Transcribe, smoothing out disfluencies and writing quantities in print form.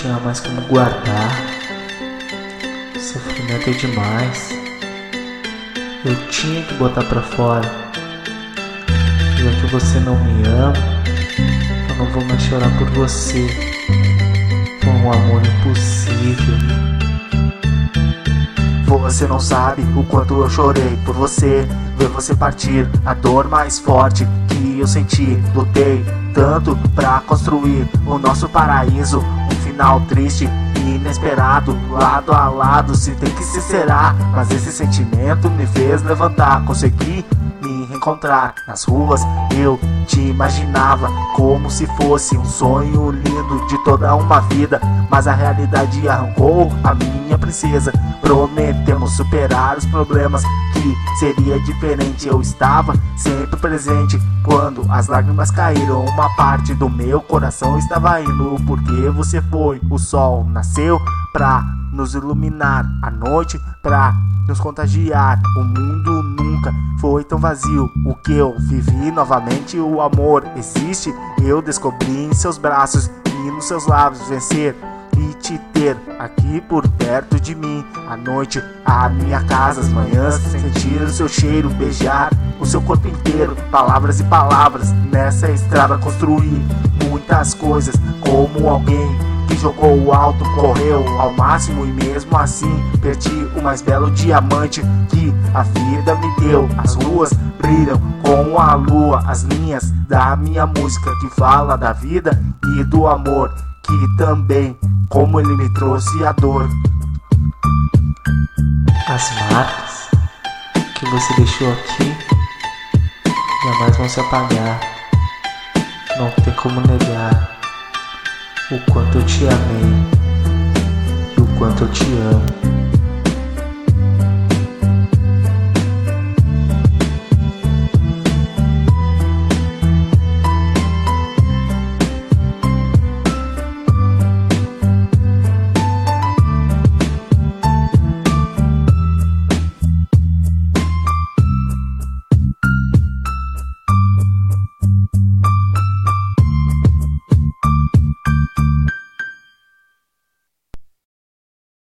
tinha mais como guardar. O sofrimento é demais. Eu tinha que botar pra fora. Já que você não me ama, eu não vou mais chorar por você. Foi um amor impossível. Você não sabe o quanto eu chorei por você. Ver você partir, a dor mais forte que eu senti. Lutei tanto pra construir o nosso paraíso. Um final triste e inesperado, lado a lado, se tem que se será. Mas esse sentimento me fez levantar. Consegui me reencontrar nas ruas. Eu te imaginava como se fosse um sonho lindo de toda uma vida. Mas a realidade arrancou a minha princesa. Prometemos superar os problemas, que seria diferente. Eu estava sempre presente quando as lágrimas caíram. Uma parte do meu coração estava indo, porque você foi. O sol nasceu pra nos iluminar, a noite pra nos contagiar. O mundo nunca foi tão vazio. O que eu vivi novamente, o amor existe. Eu descobri em seus braços e nos seus lábios vencer e te ter aqui por perto de mim. À noite, a minha casa, as manhãs, sentir o seu cheiro, beijar o seu corpo inteiro. Palavras e palavras, nessa estrada construir muitas coisas. Como alguém que jogou alto, correu ao máximo e mesmo assim perdi o mais belo diamante que a vida me deu. As ruas brilham com a lua, as linhas da minha música que fala da vida e do amor, que também, como ele me trouxe a dor. As marcas que você deixou aqui jamais vão se apagar. Não tem como negar o quanto eu te amei e o quanto eu te amo.